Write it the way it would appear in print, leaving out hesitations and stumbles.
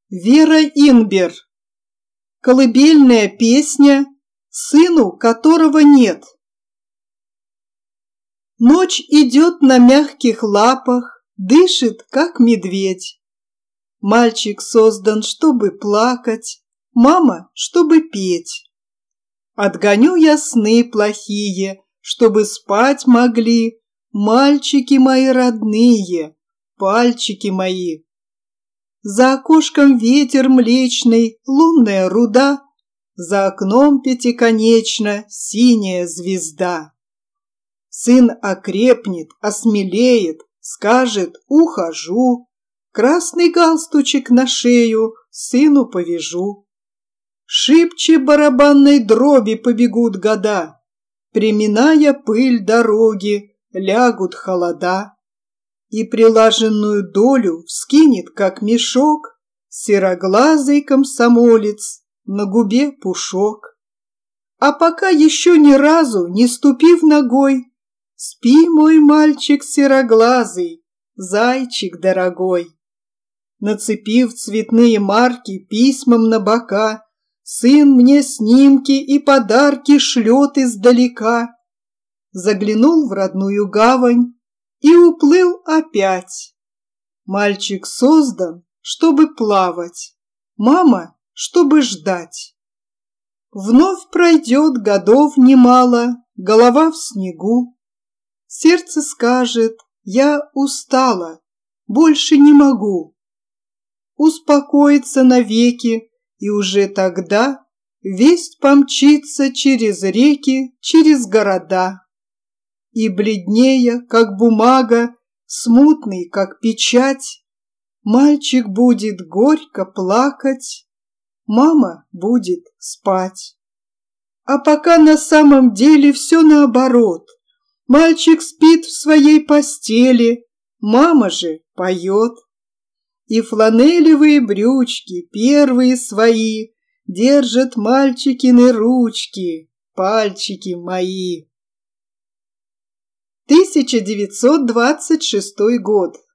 Вера Инбер. Колыбельная песня «Сыну, которого нет». Ночь идет на мягких лапах, дышит, как медведь. Мальчик создан, чтобы плакать, мама, чтобы петь. Отгоню я сны плохие, чтобы спать могли мальчики мои родные, пальчики мои. За окошком ветер млечный, лунная руда, за окном пятиконечно синяя звезда. Сын окрепнет, осмелеет, скажет «ухожу», красный галстучек на шею сыну повяжу. Шибче барабанной дроби побегут года, приминая пыль дороги, лягут холода. И прилаженную долю вскинет, как мешок, сероглазый комсомолец, на губе пушок. А пока еще ни разу не ступив ногой, спи, мой мальчик сероглазый, зайчик дорогой. Нацепив цветные марки письмам на бока, сын мне снимки и подарки шлет издалека. Заглянул в родную гавань и уплыл опять. Мальчик создан, чтобы плавать, мама, чтобы ждать. Вновь пройдет годов немало, голова в снегу. Сердце скажет: я устала, больше не могу. Успокоится навеки, и уже тогда весть помчится через реки, через города. И бледнее, как бумага, смутный, как печать, мальчик будет горько плакать, мама будет спать. А пока на самом деле все наоборот. Мальчик спит в своей постели, мама же поет. И фланелевые брючки, первые свои, держат мальчикины ручки, пальчики мои. 1926 год.